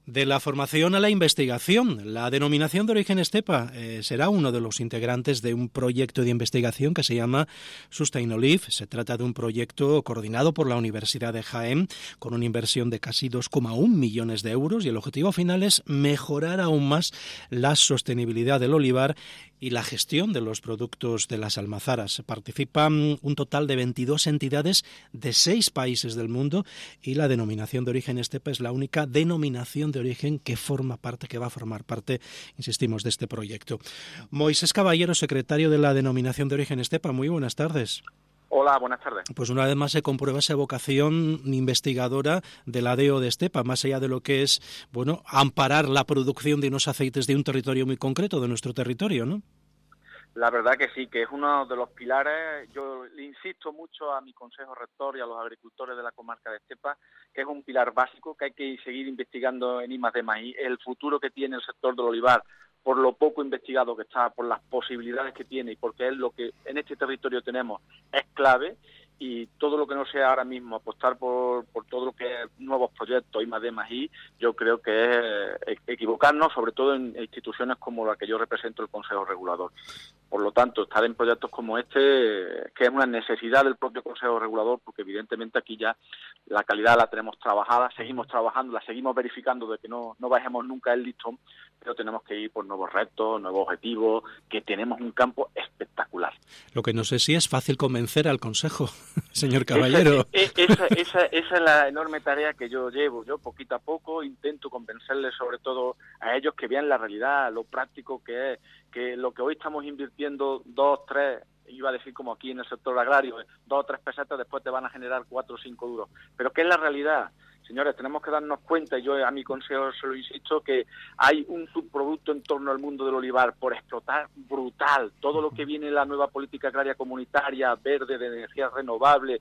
De la formación a la investigación, la denominación de origen estepa será uno de los integrantes de un proyecto de investigación que se llama Sustainolive. Se trata de un proyecto coordinado por la Universidad de Jaén con una inversión de casi 2,1 millones de euros y el objetivo final es mejorar aún más la sostenibilidad del olivar y la gestión de los productos de las almazaras. Participan un total de 22 entidades de 6 países del mundo y la denominación de origen estepa es la única denominación de origen que va a formar parte, insistimos, de este proyecto. Moisés Caballero, secretario de la denominación de origen estepa, muy buenas tardes. Hola, buenas tardes. Pues una vez más se comprueba esa vocación investigadora de la DEO de Estepa, más allá de lo que es, bueno, amparar la producción de unos aceites de un territorio muy concreto, de nuestro territorio, ¿no? La verdad que sí, que es uno de los pilares. Yo le insisto mucho a mi consejo rector y a los agricultores de la comarca de Estepa, que es un pilar básico, que hay que seguir investigando en I+D+I, el futuro que tiene el sector del olivar, por lo poco investigado que está, por las posibilidades que tiene y porque es lo que en este territorio tenemos, es clave. Y todo lo que no sea ahora mismo apostar por todo lo que es nuevos proyectos I+D+I, yo creo que es equivocarnos, sobre todo en instituciones como la que yo represento, el Consejo Regulador. Por lo tanto, estar en proyectos como este, que es una necesidad del propio Consejo Regulador, porque evidentemente aquí ya la calidad la tenemos trabajada, seguimos trabajando, la seguimos verificando de que no bajemos nunca el listón, pero tenemos que ir por nuevos retos, nuevos objetivos, que tenemos un campo espectacular. Lo que no sé si es fácil convencer al Consejo, señor Caballero. Esa es la enorme tarea que yo llevo. Yo poquito a poco intento convencerles, sobre todo a ellos, que vean la realidad, lo práctico que es, que lo que hoy estamos invirtiendo 2, 3, iba a decir como aquí en el sector agrario, 2 o 3 pesetas después te van a generar 4 o 5 duros. Pero ¿qué es la realidad? Señores, tenemos que darnos cuenta, y yo a mi consejo se lo insisto, que hay un subproducto en torno al mundo del olivar por explotar brutal. Todo lo que viene en la nueva política agraria comunitaria, verde, de energías renovables,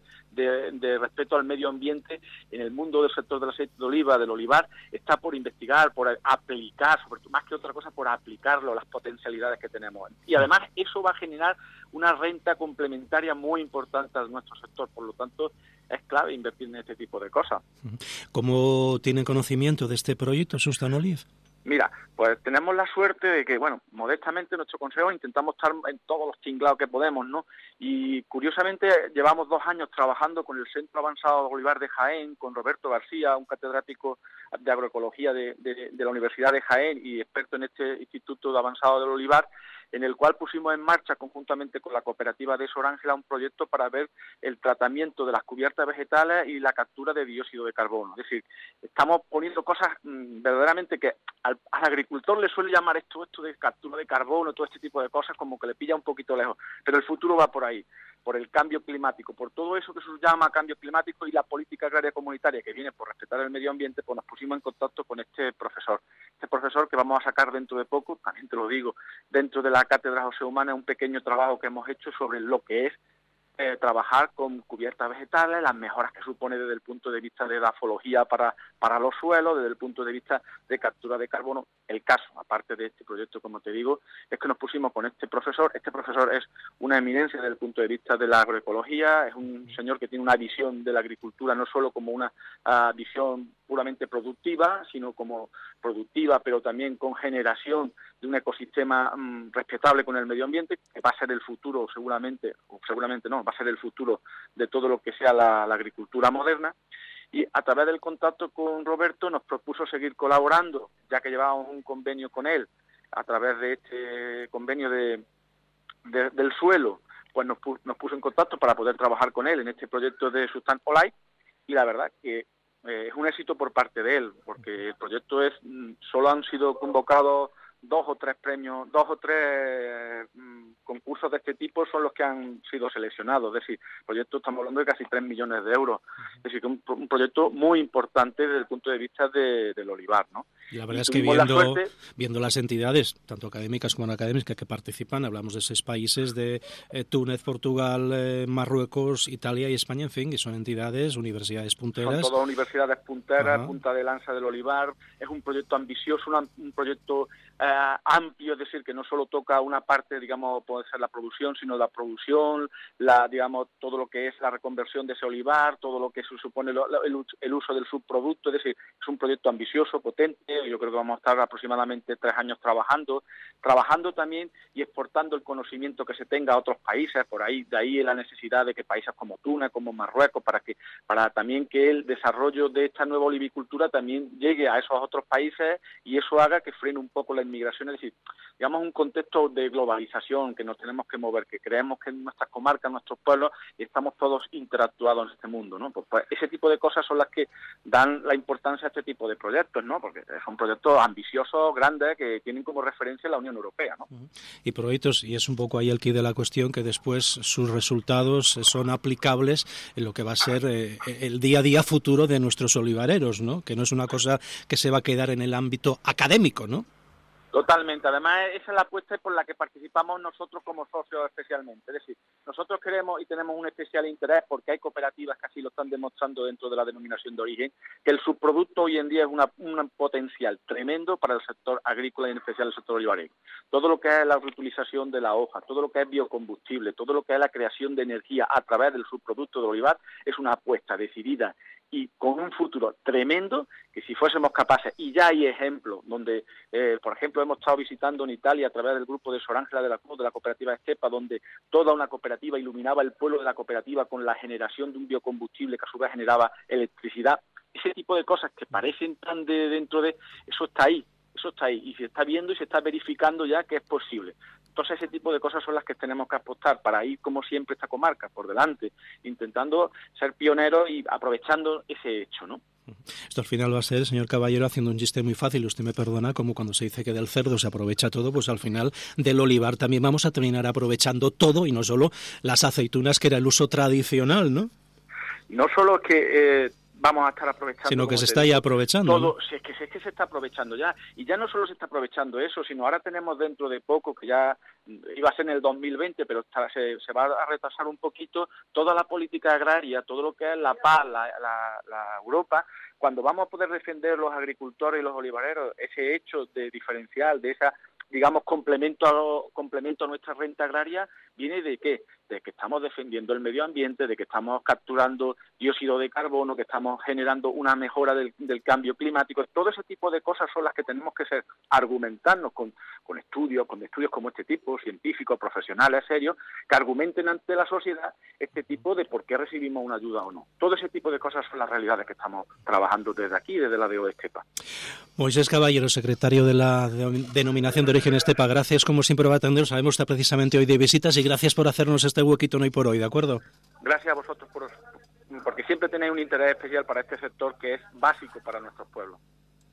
de respeto al medio ambiente, en el mundo del sector del aceite de oliva, del olivar, está por investigar, por aplicar, sobre todo, más que otra cosa, por aplicarlo, las potencialidades que tenemos. Y además eso va a generar una renta complementaria muy importante a nuestro sector, por lo tanto, es clave invertir en este tipo de cosas. ¿Cómo tienen conocimiento de este proyecto Sustainolive? Mira, pues tenemos la suerte de que, bueno, modestamente nuestro consejo intentamos estar en todos los tinglados que podemos, ¿no? Y curiosamente llevamos 2 años trabajando con el Centro Avanzado de Olivar de Jaén, con Roberto García, un catedrático de agroecología de la Universidad de Jaén y experto en este Instituto de Avanzado del Olivar, en el cual pusimos en marcha conjuntamente con la cooperativa de Sor Ángela un proyecto para ver el tratamiento de las cubiertas vegetales y la captura de dióxido de carbono. Es decir, estamos poniendo cosas verdaderamente que al agricultor le suele llamar esto de captura de carbono, todo este tipo de cosas, como que le pilla un poquito lejos, pero el futuro va por ahí, por el cambio climático, por todo eso que se llama cambio climático y la política agraria comunitaria que viene por respetar el medio ambiente. Pues nos pusimos en contacto con este profesor que vamos a sacar dentro de poco, también te lo digo, dentro de la Cátedra José Humana, un pequeño trabajo que hemos hecho sobre lo que es trabajar con cubiertas vegetales, las mejoras que supone desde el punto de vista de edafología para los suelos, desde el punto de vista de captura de carbono. El caso, aparte de este proyecto, como te digo, es que nos pusimos con este profesor. Este profesor es una eminencia desde el punto de vista de la agroecología, es un señor que tiene una visión de la agricultura no solo como una visión puramente productiva, sino como productiva, pero también con generación de un ecosistema respetable con el medio ambiente, que va a ser el futuro seguramente, o seguramente no, va a ser el futuro de todo lo que sea la agricultura moderna. Y a través del contacto con Roberto nos propuso seguir colaborando, ya que llevábamos un convenio con él, a través de este convenio del suelo, pues nos puso en contacto para poder trabajar con él en este proyecto de Sustainolive, y la verdad que es un éxito por parte de él, porque el proyecto solo han sido convocados 2 o 3 premios, 2 o 3 concursos de este tipo son los que han sido seleccionados. Es decir, el proyecto, estamos hablando de casi 3 millones de euros. Es decir, que un proyecto muy importante desde el punto de vista del olivar, ¿no? Y la verdad es que viendo las entidades, tanto académicas como no académicas, que participan, hablamos de 6 países, de Túnez, Portugal, Marruecos, Italia y España, en fin, que son entidades, universidades punteras. Son todas universidades punteras, punta de lanza del olivar. Es un proyecto ambicioso, un proyecto amplio, es decir, que no solo toca una parte, digamos, solo de ser la producción, sino la producción, digamos, todo lo que es la reconversión de ese olivar, todo lo que supone el uso del subproducto. Es decir, es un proyecto ambicioso, potente. Yo creo que vamos a estar aproximadamente 3 años trabajando también y exportando el conocimiento que se tenga a otros países. De ahí la necesidad de que países como Túnez, como Marruecos, para también que el desarrollo de esta nueva olivicultura también llegue a esos otros países y eso haga que frene un poco la inmigración. Es decir, digamos, un contexto de globalización, que nos tenemos que mover, que creemos que en nuestras comarcas, en nuestros pueblos, estamos todos interactuados en este mundo, ¿no? Pues ese tipo de cosas son las que dan la importancia a este tipo de proyectos, ¿no? Porque son proyectos ambiciosos, grandes, que tienen como referencia la Unión Europea, ¿no? Y proyectos, y es un poco ahí el quid de la cuestión, que después sus resultados son aplicables en lo que va a ser el día a día futuro de nuestros olivareros, ¿no? Que no es una cosa que se va a quedar en el ámbito académico, ¿no? Totalmente. Además, esa es la apuesta por la que participamos nosotros como socios especialmente. Es decir, nosotros queremos y tenemos un especial interés, porque hay cooperativas que así lo están demostrando dentro de la denominación de origen, que el subproducto hoy en día es un potencial tremendo para el sector agrícola y en especial el sector olivarero. Todo lo que es la reutilización de la hoja, todo lo que es biocombustible, todo lo que es la creación de energía a través del subproducto de olivar es una apuesta decidida y con un futuro tremendo, que si fuésemos capaces, y ya hay ejemplos donde, por ejemplo, hemos estado visitando en Italia a través del grupo de Sor Ángela de la Cruz, de la cooperativa Estepa, donde toda una cooperativa iluminaba el pueblo de la cooperativa con la generación de un biocombustible que a su vez generaba electricidad. Ese tipo de cosas que parecen tan dentro de... Eso está ahí, y se está viendo y se está verificando ya que es posible. Entonces ese tipo de cosas son las que tenemos que apostar para ir, como siempre, esta comarca por delante, intentando ser pioneros y aprovechando ese hecho, ¿no? Esto al final va a ser, señor Caballero, haciendo un chiste muy fácil, usted me perdona, como cuando se dice que del cerdo se aprovecha todo, pues al final del olivar también vamos a terminar aprovechando todo y no solo las aceitunas, que era el uso tradicional, ¿no? No solo que... vamos a estar aprovechando, sino que se está ya aprovechando todo, ¿no? Si es que se está aprovechando ya, y ya no solo se está aprovechando eso, sino ahora tenemos dentro de poco, que ya iba a ser en el 2020, pero se va a retrasar un poquito, toda la política agraria, todo lo que es la PAC, la Europa, cuando vamos a poder defender los agricultores y los olivareros ese hecho de diferencial, de esa, digamos, complemento a nuestra renta agraria, viene de ¿qué? De que estamos defendiendo el medio ambiente, de que estamos capturando dióxido de carbono, que estamos generando una mejora del cambio climático. Todo ese tipo de cosas son las que tenemos que argumentarnos con estudios como este tipo, científicos, profesionales, serios, que argumenten ante la sociedad este tipo de por qué recibimos una ayuda o no. Todo ese tipo de cosas son las realidades que estamos trabajando desde aquí, desde la DO Estepa. Moisés Caballero, secretario de la Denominación de Origen Estepa, gracias como siempre por atender. Sabemos que está precisamente hoy de visitas y gracias por hacernos este huequito hoy por hoy, ¿de acuerdo? Gracias a vosotros porque siempre tenéis un interés especial para este sector que es básico para nuestros pueblos.